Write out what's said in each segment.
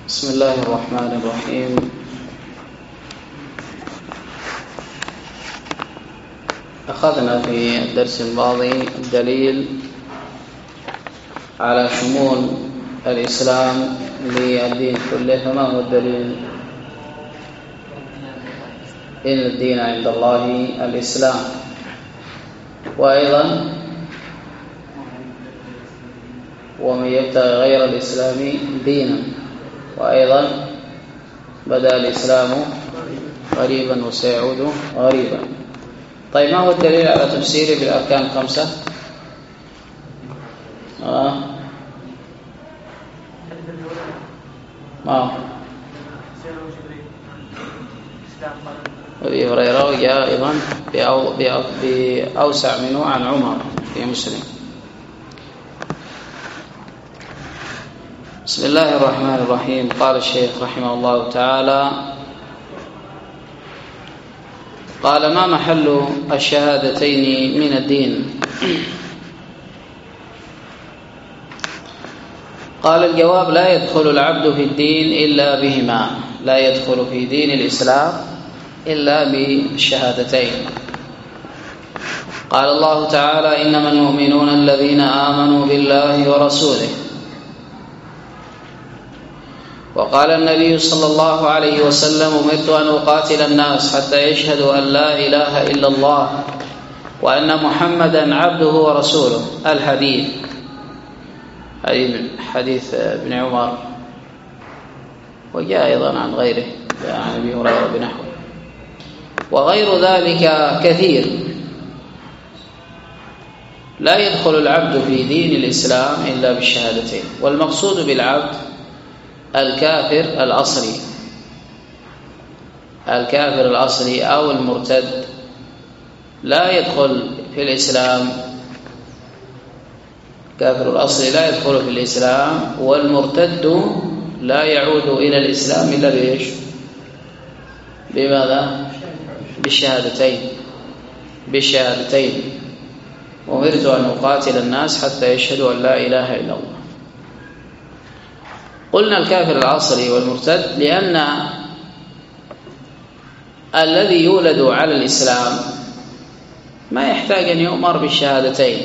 بسم الله الرحمن الرحيم. أخذنا في الدرس الماضي الدليل على شمول الإسلام للدين كله. فما هو الدليل؟ إن الدين عند الله الإسلام، وأيضا ومن يبتغي غير الإسلام دينا، وأيضا بدأ الإسلام غريبا وسيعود غريبا. طيب، ما هو الدليل على تفسيره بالأركان الخمسة؟ ما هو؟ أبي هريرة وجاء أيضا بأوسع منه عن عمر في مسلم. بسم الله الرحمن الرحيم. قال الشيخ رحمه الله تعالى: قال: ما محل الشهادتين من الدين؟ قال: الجواب: لا يدخل العبد في الدين إلا بهما، لا يدخل في دين الإسلام إلا بالشهادتين. قال الله تعالى: إنما المؤمنون الذين آمنوا بالله ورسوله. وقال النبي صلى الله عليه وسلم: أمرت أن أقاتل الناس حتى يشهدوا أن لا إله إلا الله وأن محمدا عبده ورسوله. الحديث حديث ابن عمر، وجاء أيضا عن غيره، عن أبي هريرة بنحوه، وغير ذلك كثير. لا يدخل العبد في دين الإسلام إلا بالشهادتين. والمقصود بالعبد الكافر الأصلي، الكافر الأصلي أو المرتد لا يدخل في الإسلام. الكافر الأصلي لا يدخل في الإسلام، والمرتد لا يعود إلى الإسلام إلا بإيش؟ بماذا؟ بالشهادتين. أمرت أن أقاتل الناس حتى يشهدوا أن لا إله إلا الله. قلنا الكافر الأصلي والمرتد لأن الذي يولد على الإسلام ما يحتاج أن يؤمر بالشهادتين،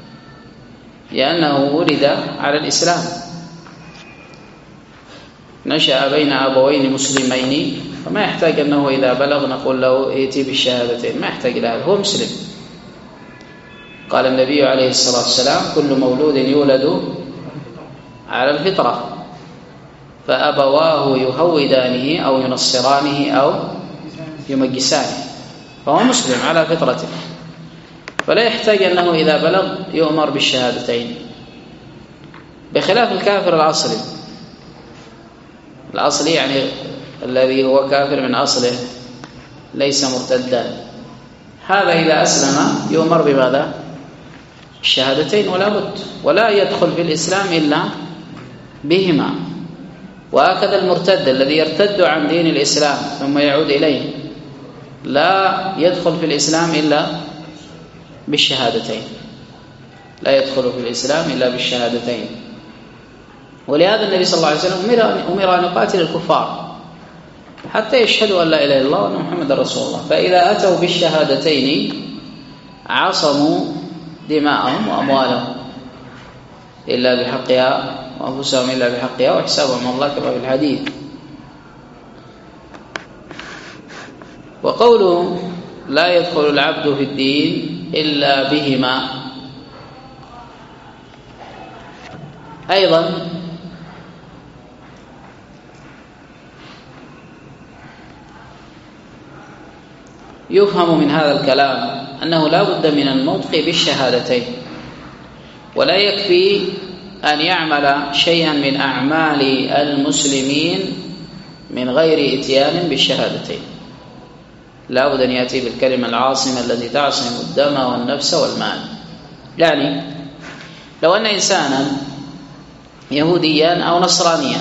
لأنه ولد على الإسلام، نشأ بين أبوين مسلمين، فما يحتاج أنه إذا بلغ نقول له ائتي بالشهادتين، ما يحتاج إلى هذا، هو مسلم. قال النبي عليه الصلاة والسلام: كل مولود يولد على الفطرة، فأبواه يهودانه أو ينصرانه أو يمجسانه، فهو مسلم على فطرته، فلا يحتاج أنه إذا بلغ يؤمر بالشهادتين، بخلاف الكافر الأصلي يعني الذي هو كافر من أصله ليس مرتدا. هذا إذا أسلم يؤمر بماذا؟ الشهادتين ولا بد، ولا يدخل في الإسلام إلا بهما. وهكذا المرتد الذي يرتد عن دين الإسلام ثم يعود إليه لا يدخل في الإسلام إلا بالشهادتين، لا يدخل في الإسلام إلا بالشهادتين. ولهذا النبي صلى الله عليه وسلم أمر أن يقاتل الكفار حتى يشهدوا أن لا إله إلا الله وأن محمد رسول الله. فإذا أتوا بالشهادتين عصموا دماءهم وأموالهم إلا بحقها، وأنفسهم إلا بحقها، وحسابهم الله كما في الحديث. وقوله لا يدخل العبد في الدين إلا بهما أيضا يفهم من هذا الكلام أنه لا بد من النطق بالشهادتين، ولا يكفي أن يعمل شيئا من أعمال المسلمين من غير إتيان بالشهادتين، لا بد أن يأتي بالكلمة العاصمة التي تعصم الدم والنفس والمال. يعني لو أن إنسانا يهوديا أو نصرانيا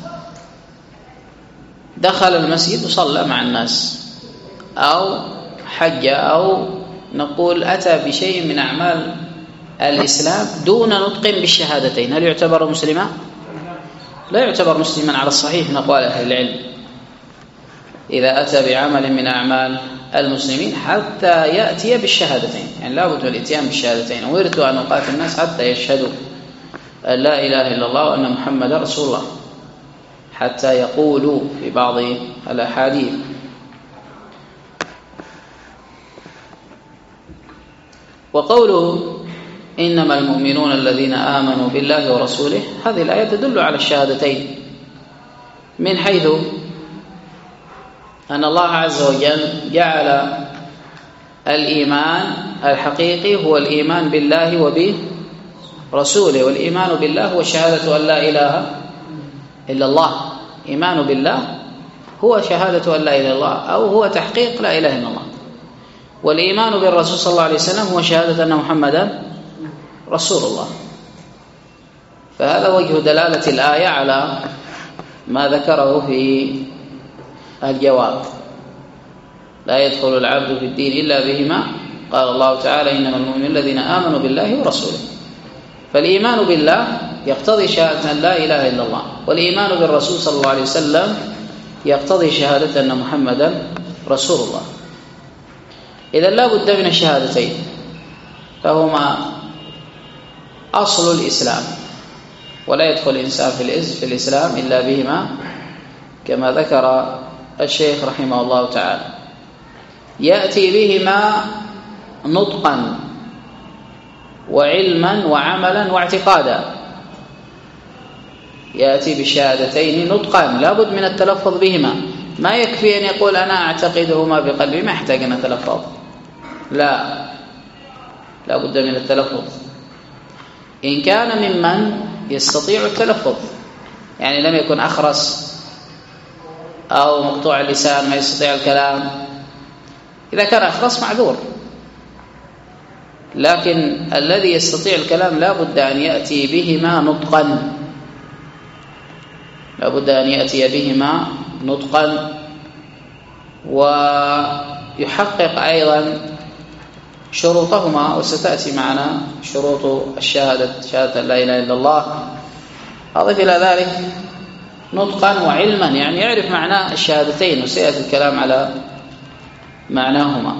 دخل المسجد وصلى مع الناس، أو حج، أو نقول أتى بشيء من أعمال الإسلام دون نطق بالشهادتين، هل يعتبر مسلما؟ لا يعتبر مسلما على الصحيح من أقوال أهل العلم إذا أتى بعمل من أعمال المسلمين حتى يأتي بالشهادتين. يعني لا بد من الاتيان بالشهادتين. أمرت أن أقاتل الناس حتى يشهدوا أن لا إله إلا الله وأن محمدا رسول الله، حتى يقولوا في بعض الأحاديث. وقوله إنما المؤمنون الذين آمنوا بالله ورسوله، هذه الآية تدل على الشهادتين، من حيث أن الله عز وجل جعل الإيمان الحقيقي هو الإيمان بالله وبرسوله، والإيمان بالله هو شهادة أن لا إله إلا الله. إيمان بالله هو شهادة أن لا إله إلا الله، أو هو تحقيق لا إله إلا الله. والإيمان بالرسول صلى الله عليه وسلم هو شهادة أن محمدا رسول الله. فهذا وجه دلالة الآية على ما ذكره في الجواب: لا يدخل العبد في الدين إلا بهما. قال الله تعالى: إنما المؤمنون الذين آمنوا بالله ورسوله. فالإيمان بالله يقتضي شهادة أن لا إله إلا الله، والإيمان بالرسول صلى الله عليه وسلم يقتضي شهادة أن محمدا رسول الله. إذن لا بد من الشهادتين، فهما أصل الإسلام، ولا يدخل الإنسان في الإسلام إلا بهما، كما ذكر الشيخ رحمه الله تعالى. يأتي بهما نطقا وعلما وعملا واعتقادا. يأتي بالشهادتين نطقا، لا بد من التلفظ بهما. ما يكفي أن يقول أنا أعتقدهما بقلبي، ما يحتاج أن أتلفظ، لا بد من التلفظ. إن كان ممن يستطيع التلفظ، يعني لم يكن أخرس أو مقطوع اللسان ما يستطيع الكلام، إذا كان أخرس معذور. لكن الذي يستطيع الكلام لا بد أن يأتي بهما نطقا، لا بد أن يأتي بهما نطقا، ويحقق أيضا شروطهما، وستأتي معنا شروط شهادة لا إله إلا الله. أضف إلى ذلك نطقا وعلما، يعني يعرف معنى الشهادتين، وسيأتي الكلام على معناهما.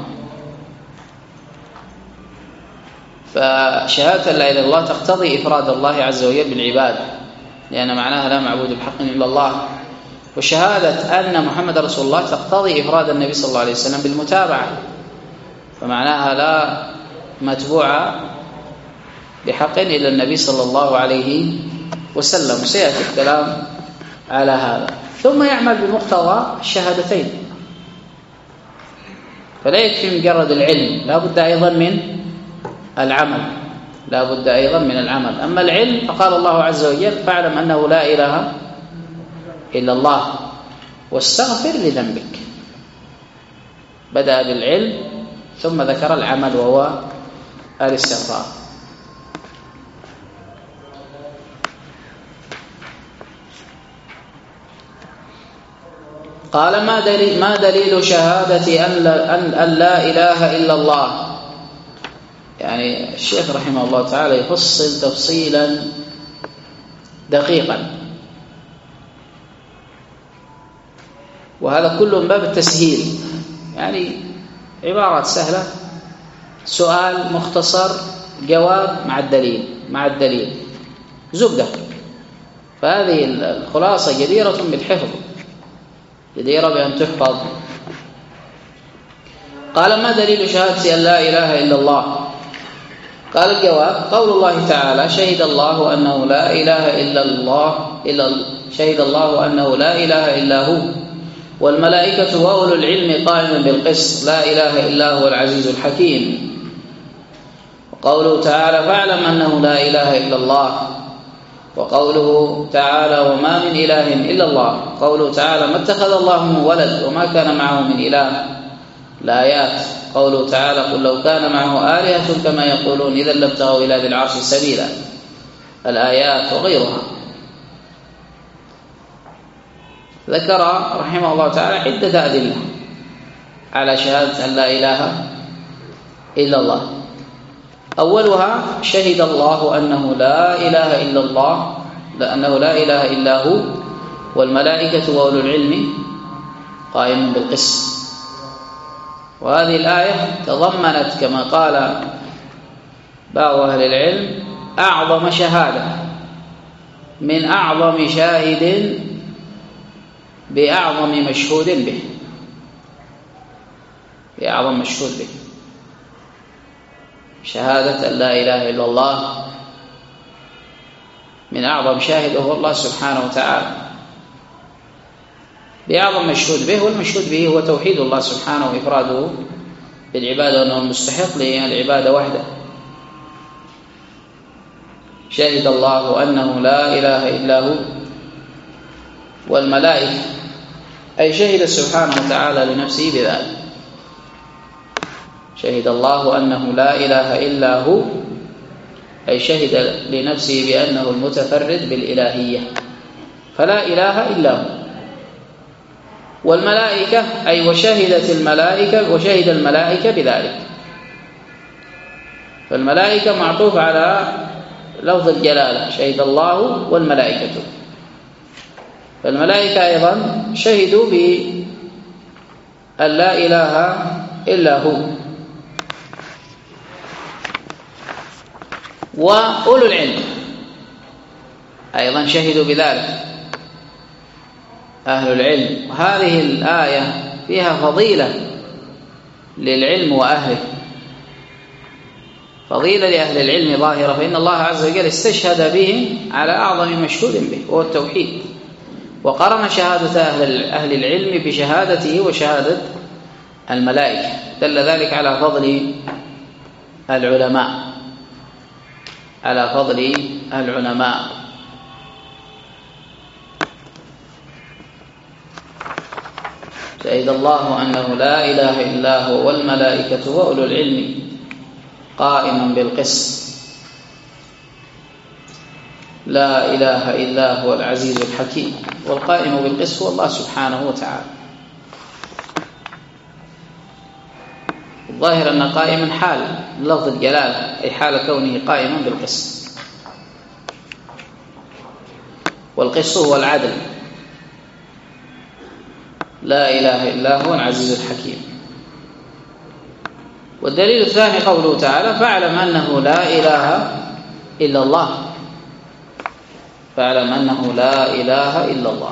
فشهادة لا إله إلا الله تقتضي إفراد الله عز وجل بالعبادة، لأن معناها لا معبود بحق إلا الله. وشهادة أن محمد رسول الله تقتضي إفراد النبي صلى الله عليه وسلم بالمتابعة، فمعناها لا متبوع بحق إلا النبي صلى الله عليه وسلم. وسيأتي الكلام على هذا. ثم يعمل بمقتضى الشهادتين، فلا يكفي مجرد العلم، لا بد أيضا من العمل، لا بد أيضا من العمل. أما العلم فقال الله عز وجل: فاعلم أنه لا إله إلا الله واستغفر لذنبك. بدأ بالعلم ثم ذكر العمل وهو الاستغفار. قال: ما دليل شهادة أن لا إله إلا الله؟ يعني الشيخ رحمه الله تعالى يفصل تفصيلا دقيقا، وهذا كله من باب التسهيل، يعني عبارات سهلة، سؤال مختصر، جواب مع الدليل زبدة. فهذه الخلاصة جديرة بالحفظ، جديرة بأن تحفظ. قال: ما دليل شهادة أن لا إله إلا الله؟ قال الجواب: قول الله تعالى: شهد الله أنه لا إله إلا هو والملائكة وأولو العلم قائما بالقسط لا إله إلا هو العزيز الحكيم. وقوله تعالى: فاعلم أنه لا إله إلا الله. وقوله تعالى: وما من إله إلا الله. قوله تعالى: ما اتخذ الله من ولد وما كان معه من إله. الآيات. قوله تعالى: قل لو كان معه آلهة كما يقولون إذا لابتغوا إلى ذي العرش سبيلا. الآيات وغيرها. ذكر رحمه الله تعالى عدة أدلة على شهادة أن لا إله إلا الله. أولها: شهد الله أنه لا إله إلا الله لأنه لا إله إلا هو والملائكة وأولو العلم قائم بالقسط. وهذه الآية تضمنت كما قال بعض أهل العلم أعظم شهادة من أعظم شاهد بأعظم مشهود به، بأعظم مشهود به، شهادة أن لا إله إلا الله من أعظم شاهد هو الله سبحانه وتعالى، بأعظم مشهود به، والمشهود به هو توحيد الله سبحانه وإفراده بالعبادة وأنه المستحق للعبادة وحده. شهد الله أنه لا إله إلا هو والملائكة، أي شهد سبحانه وتعالى لنفسه بذلك. شهد الله أنه لا إله إلا هو، أي شهد لنفسه بأنه المتفرد بالإلهية، فلا إله إلا هو. والملائكة أي وشهدت الملائكة، وشهد الملائكة بذلك. فالملائكة معطوف على لفظ الجلالة، شهد الله والملائكة، فالملائكة أيضا شهدوا بأن لا إله إلا هو. وأولو العلم أيضا شهدوا بذلك، أهل العلم. وهذه الآية فيها فضيلة للعلم وأهله، فضيلة لأهل العلم ظاهرة، فإن الله عز وجل استشهد بهم على أعظم مشهود به وهو التوحيد، وقرن شهادة أهل العلم بشهادته وشهادة الملائكة، دل ذلك على فضل العلماء، على فضل العلماء. شهد الله أنه لا إله إلا هو والملائكة وأولو العلم قائما بالقسط، لا إله إلا هو العزيز الحكيم. والقائم بالقسط هو الله سبحانه وتعالى. الظاهر أن قائما حال لفظ الجلالة، أي حال كونه قائما بالقسط، والقسط هو العدل، لا إله إلا هو العزيز الحكيم. والدليل الثاني قوله تعالى فاعلم أنه لا إله إلا الله، فاعلم أنه لا إله إلا الله.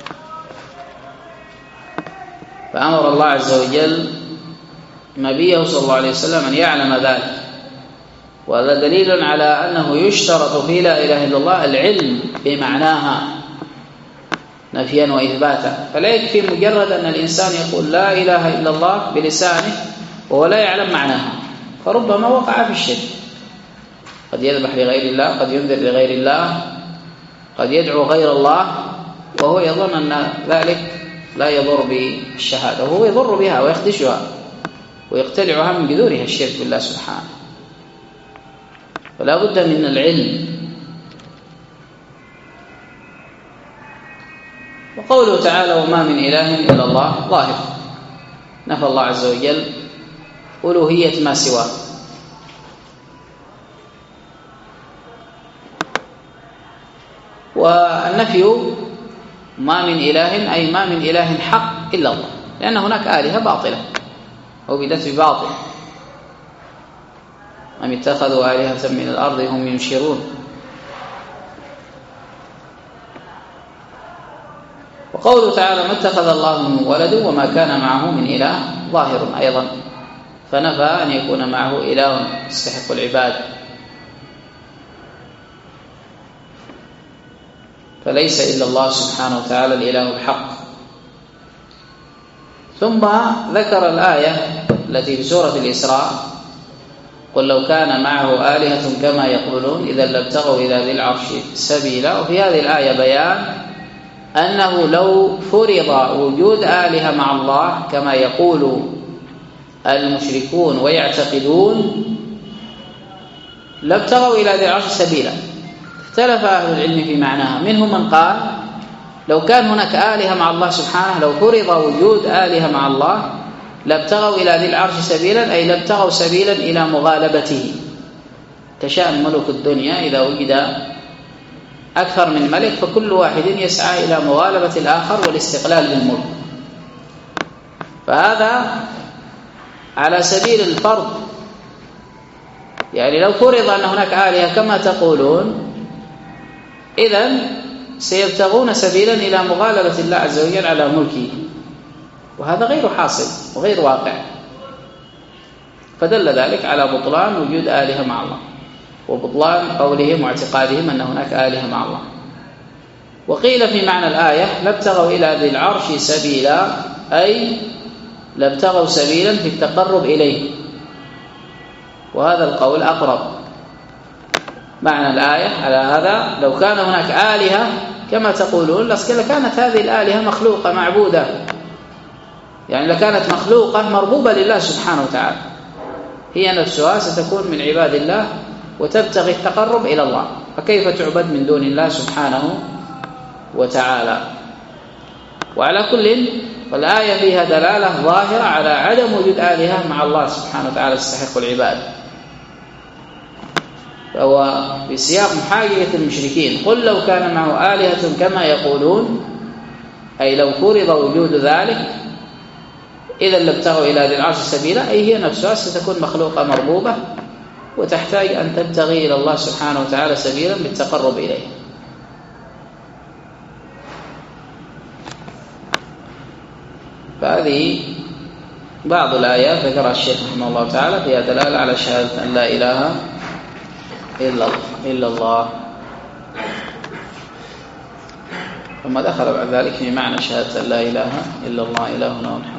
فأمر الله عز وجل نبيه صلى الله عليه وسلم أن يعلم ذلك، وهذا دليل على أنه يشترط في لا إله إلا الله العلم بمعناها نفيا وإثباتا. فلا يكفي مجرد أن الإنسان يقول لا إله إلا الله بلسانه وهو لا يعلم معناها، فربما وقع في الشرك، قد يذبح لغير الله، قد ينذر لغير الله، قد يدعو غير الله وهو يظن أن ذلك لا يضر بالشهادة، وهو يضر بها ويخدشها ويقتلعها من جذورها الشرك بالله سبحانه. فلا بد من العلم. وقوله تعالى وما من إله إلا الله ظاهر، نفى الله عز وجل ألوهية ما سواه. والنفي ما من إله أي ما من إله حق إلا الله، لأن هناك آلهة باطلة عبدت بباطل، أم اتخذوا آلهة من الأرض هم ينشرون. وقوله تعالى ما اتخذ الله من ولد وما كان معه من إله ظاهر أيضا، فنفى أن يكون معه إله يستحق العباد، فليس إلا الله سبحانه وتعالى الإله الحق. ثم ذكر الآية التي في سورة الإسراء قل لو كان معه آلهة كما يقولون إذا لابتغوا إلى ذي العرش سبيلا. وفي هذه الآية بيان أنه لو فرض وجود آلهة مع الله كما يقول المشركون ويعتقدون لابتغوا إلى ذي العرش سبيلا. اختلف أهل العلم في معناها، منهم من قال لو كان هناك آلهة مع الله سبحانه، لو فرض وجود آلهة مع الله لابتغوا إلى ذي العرش سبيلا، أي لابتغوا سبيلا إلى مغالبته، كشأن ملوك الدنيا إذا وجد أكثر من ملك، فكل واحد يسعى إلى مغالبة الآخر والاستقلال بالملك. فهذا على سبيل الفرض، يعني لو فرض أن هناك آلهة كما تقولون، إذن سيبتغون سبيلا إلى مغالبة الله عز وجل على ملكه، وهذا غير حاصل وغير واقع. فدل ذلك على بطلان وجود آلهة مع الله، وبطلان قولهم واعتقادهم أن هناك آلهة مع الله. وقيل في معنى الآية لابتغوا إلى ذي العرش سبيلا، أي لابتغوا سبيلا في التقرب إليه، وهذا القول أقرب. معنى الآية على هذا لو كان هناك آلهة كما تقولون لكانت هذه الآلهة مخلوقة معبودة، يعني لكانت مخلوقة مربوبة لله سبحانه وتعالى، هي نفسها ستكون من عباد الله وتبتغي التقرب إلى الله، فكيف تعبد من دون الله سبحانه وتعالى؟ وعلى كل فالآية فيها دلالة ظاهرة على عدم وجود آلهة مع الله سبحانه وتعالى تستحق العبادة. فهو في سياق محاججة المشركين، قل لو كان معه آلهة كما يقولون، أي لو فرض وجود ذلك إذا لابتغوا إلى ذي العرش سبيلا، أي هي نفسها ستكون مخلوقة مربوبة وتحتاج أن تبتغي إلى الله سبحانه وتعالى سبيلا بالتقرب إليه. فهذه بعض الآيات ذكرها الشيخ رحمه الله تعالى فيها دلالة على شهادة أن لا إله إلا الله. ثم دخل بعد ذلك في معنى شهادة أن لا إله إلا الله إلهنا ونحن